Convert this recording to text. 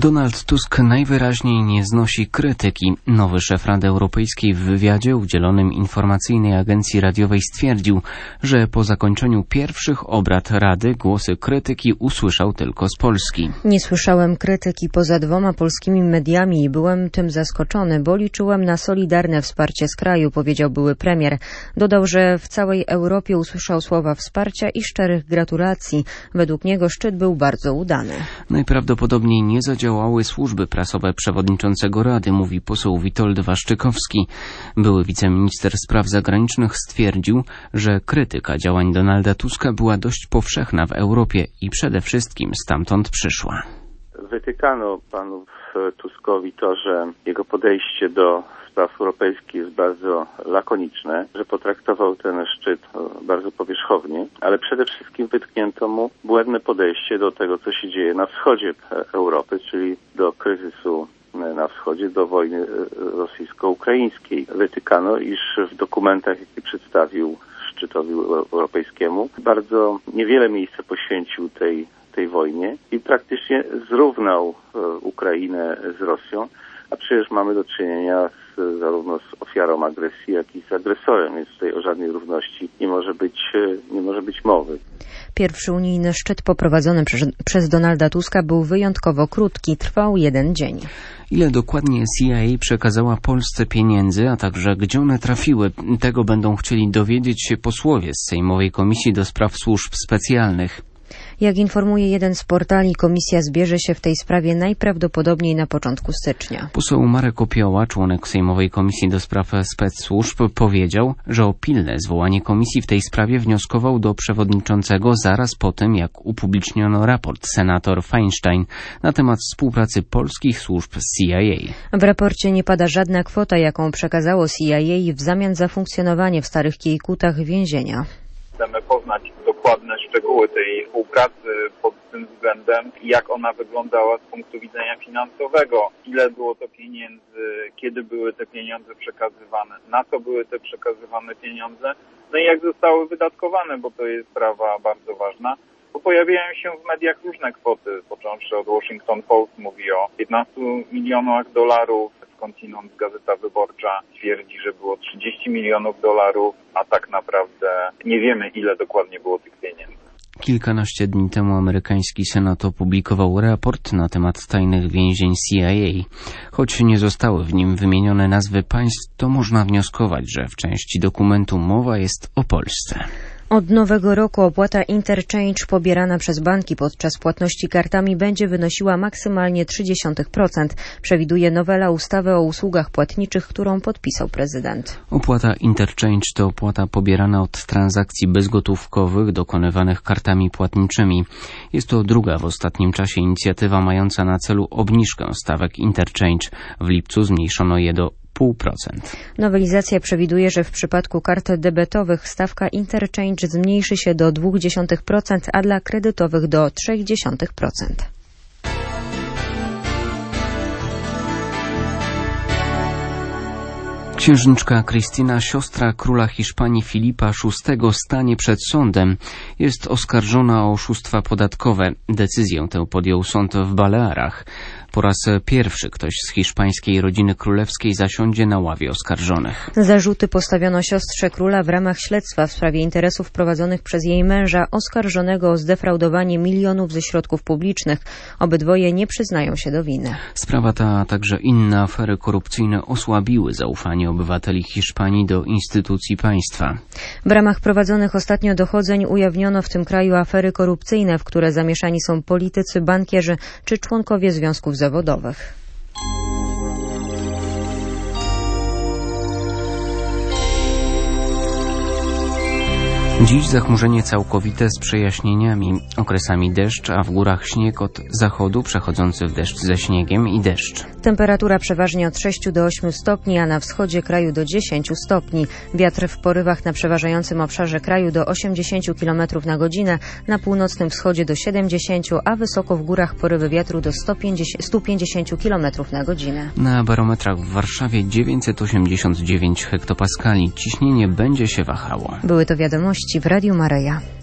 Donald Tusk najwyraźniej nie znosi krytyki. Nowy szef Rady Europejskiej w wywiadzie udzielonym informacyjnej agencji radiowej stwierdził, że po zakończeniu pierwszych obrad Rady głosy krytyki usłyszał tylko z Polski. Nie słyszałem krytyki poza 2 polskimi mediami i byłem tym zaskoczony, bo liczyłem na solidarne wsparcie z kraju, powiedział były premier. Dodał, że w całej Europie usłyszał słowa wsparcia i szczerych gratulacji. Według niego szczyt był bardzo udany. Najprawdopodobniej nie zadziałały służby prasowe przewodniczącego Rady, mówi poseł Witold Waszczykowski. Były wiceminister spraw zagranicznych stwierdził, że krytyka działań Donalda Tuska była dość powszechna w Europie i przede wszystkim stamtąd przyszła. Wytykano panu Tuskowi to, że jego podejście do spraw europejskich jest bardzo lakoniczne, że potraktował ten szczyt bardzo powierzchownie, ale przede wszystkim wytknięto mu błędne podejście do tego, co się dzieje na wschodzie Europy, czyli do kryzysu na wschodzie, do wojny rosyjsko-ukraińskiej. Wytykano, iż w dokumentach, jakie przedstawił szczytowi europejskiemu, bardzo niewiele miejsca poświęcił tej wojnie i praktycznie zrównał Ukrainę z Rosją, a przecież mamy do czynienia zarówno z ofiarą agresji, jak i z agresorem, więc tutaj o żadnej równości nie może być mowy. Pierwszy unijny szczyt poprowadzony przez Donalda Tuska był wyjątkowo krótki, trwał 1 dzień. Ile dokładnie CIA przekazała Polsce pieniędzy, a także gdzie one trafiły, tego będą chcieli dowiedzieć się posłowie z Sejmowej Komisji do Spraw Służb Specjalnych. Jak informuje jeden z portali, komisja zbierze się w tej sprawie najprawdopodobniej na początku stycznia. Poseł Marek Opioła, członek Sejmowej Komisji do Spraw Specsłużb, powiedział, że o pilne zwołanie komisji w tej sprawie wnioskował do przewodniczącego zaraz po tym, jak upubliczniono raport senator Feinstein na temat współpracy polskich służb z CIA. W raporcie nie pada żadna kwota, jaką przekazało CIA w zamian za funkcjonowanie w Starych Kiejkutach więzienia. Chcemy poznać dokładne szczegóły tej współpracy pod tym względem i jak ona wyglądała z punktu widzenia finansowego. Ile było to pieniędzy, kiedy były te pieniądze przekazywane, na co były te przekazywane pieniądze, no i jak zostały wydatkowane, bo to jest sprawa bardzo ważna. Bo pojawiają się w mediach różne kwoty, począwszy od Washington Post mówi o 15 milionach dolarów, skądinąd Gazeta Wyborcza twierdzi, że było 30 milionów dolarów, a tak naprawdę nie wiemy, ile dokładnie było tych pieniędzy. Kilkanaście dni temu amerykański Senat opublikował raport na temat tajnych więzień CIA. Choć nie zostały w nim wymienione nazwy państw, to można wnioskować, że w części dokumentu mowa jest o Polsce. Od nowego roku opłata Interchange pobierana przez banki podczas płatności kartami będzie wynosiła maksymalnie 0,3%, przewiduje nowela ustawy o usługach płatniczych, którą podpisał prezydent. Opłata Interchange to opłata pobierana od transakcji bezgotówkowych dokonywanych kartami płatniczymi. Jest to druga w ostatnim czasie inicjatywa mająca na celu obniżkę stawek Interchange. W lipcu zmniejszono je do 0,5%. Nowelizacja przewiduje, że w przypadku kart debetowych stawka Interchange zmniejszy się do 0,2%, a dla kredytowych do 0,3%. Księżniczka Krystyna, siostra króla Hiszpanii Filipa VI, stanie przed sądem. Jest oskarżona o oszustwa podatkowe. Decyzję tę podjął sąd w Balearach. Po raz pierwszy ktoś z hiszpańskiej rodziny królewskiej zasiądzie na ławie oskarżonych. Zarzuty postawiono siostrze króla w ramach śledztwa w sprawie interesów prowadzonych przez jej męża, oskarżonego o zdefraudowanie milionów ze środków publicznych. Obydwoje nie przyznają się do winy. Sprawa ta, a także inne afery korupcyjne osłabiły zaufanie obywateli Hiszpanii do instytucji państwa. W ramach prowadzonych ostatnio dochodzeń ujawniono w tym kraju afery korupcyjne, w które zamieszani są politycy, bankierzy czy członkowie związków zawodowych. Dziś zachmurzenie całkowite z przejaśnieniami, okresami deszcz, a w górach śnieg od zachodu przechodzący w deszcz ze śniegiem i deszcz. Temperatura przeważnie od 6 do 8 stopni, a na wschodzie kraju do 10 stopni. Wiatr w porywach na przeważającym obszarze kraju do 80 km na godzinę, na północnym wschodzie do 70, a wysoko w górach porywy wiatru do 150 km na godzinę. Na barometrach w Warszawie 989 hektopaskali. Ciśnienie będzie się wahało. Były to wiadomości w Radiu Maryja.